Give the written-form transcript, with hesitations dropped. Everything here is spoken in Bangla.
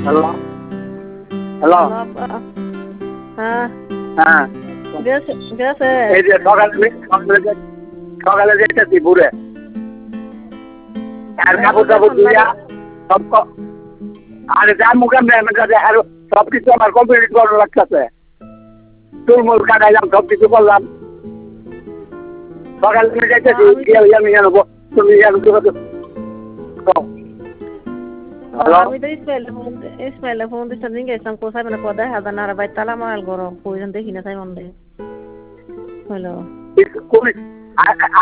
হ্যালো হ্যালো হ্যাঁ হ্যাঁ গেছে গেছে এই যে সকালে যেতেছি ঘুরে আর কাপড় টাপড় ধুইয়া সব আরে যা মুখে মেয়ের কাছে আর সব কিছু আমার কমপ্লিট করা লাগতেছে চুলমুল কাটাইলাম সব কিছু করলাম সকালে আমি যাইতেছি আমি জানবো তুমি জানো আমি তো ইসমাইলে ফোন দিচ্ছি দিন গেছিলাম কোথায় মানে কোথায় হাজার নারা বাই তালা মারাল গরম প্রয়োজন দেখি না তাই মন দেয় হ্যালো